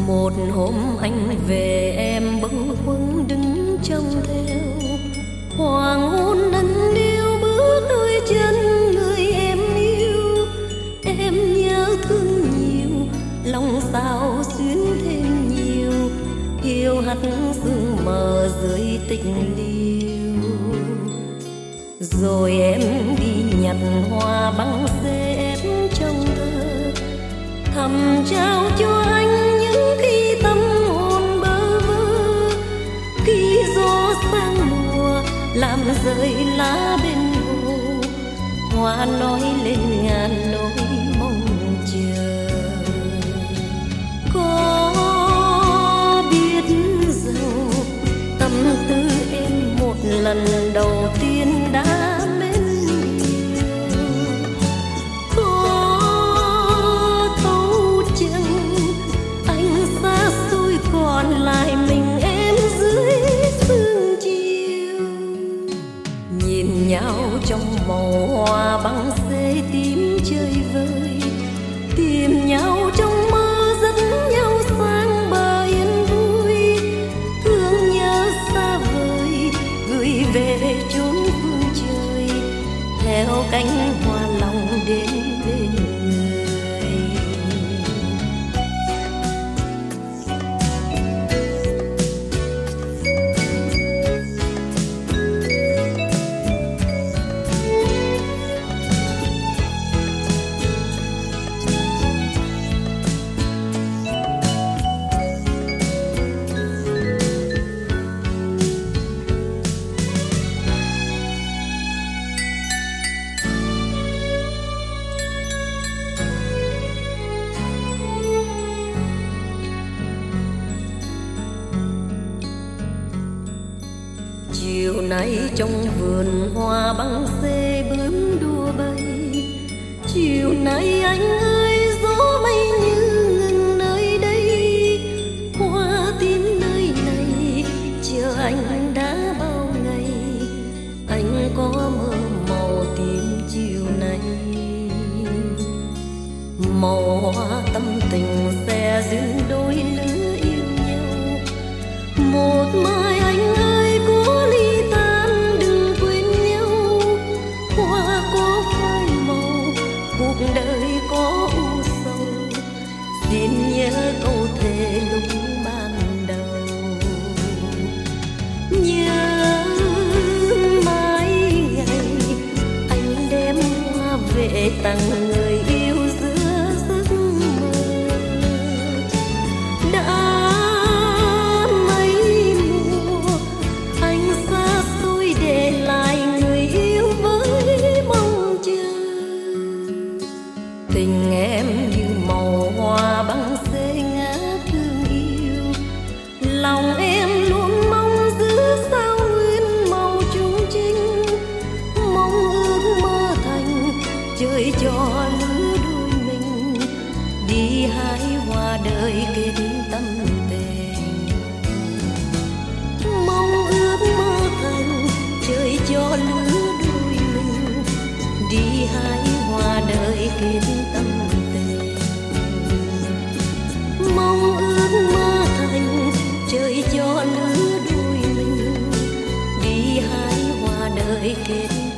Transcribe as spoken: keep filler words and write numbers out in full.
Một hôm anh về em bâng khuâng đứng trông theo, hoàng hôn nắng điêu bước đôi chân người em yêu. Em nhớ thương nhiều, lòng sao xuyến thêm nhiều, hiu hắt sương mờ dưới tình liêu. Rồi em đi nhặt hoa băng xếp trong thơ, thầm trao cho anh những khi tâm hồn bơ vơ. Khi gió sang mùa làm rơi lá bên hồ, hoa nói lên ngàn nỗi mong chờ. Có biết rằng tâm tư em một lần đầu tiên đã mến yêu. Có thấu chăng anh xa xôi còn lại mình em dưới sương chiều. Nhìn nhau trong màu hoa băng xê tím chơi vơi, tìm nhau trong mơ dẫn nhau sang bờ yên vui. Thương nhớ xa vời gửi về chốn phương trời, theo cánh hoa lòng đến bên người. Chiều nay trong vườn hoa băng xê bướm đua bay, chiều nay anh ơi gió mây như ngừng nơi đây. Hoa tím nơi này chờ anh đã bao ngày, anh có mơ màu tím chiều nay. Màu hoa tâm tình sẽ duyên đôi lứa yêu nhau. Một mai anh ơi cố ly tan đừng quên nhau. Hoa có phai màu, cuộc đời có u sầu, xin nhớ câu thề lúc ban đầu. Nhớ mãi ngày anh đem hoa về tặng người yêu giữa giấc mơ. Đã tình em như màu hoa băng xê ngát thương yêu, lòng em luôn mong giữ sao nguyên màu trung trinh. Mong ước mơ thành chơi cho lứa đôi mình, đi hái hoa đời kết tâm tình. Mong ước mơ thành chơi cho lứa đôi mình, đi hái hoa đời kết tâm tình. Mong ước mơ thành chơi cho lứa đôi mình, đi hái hoa đời kết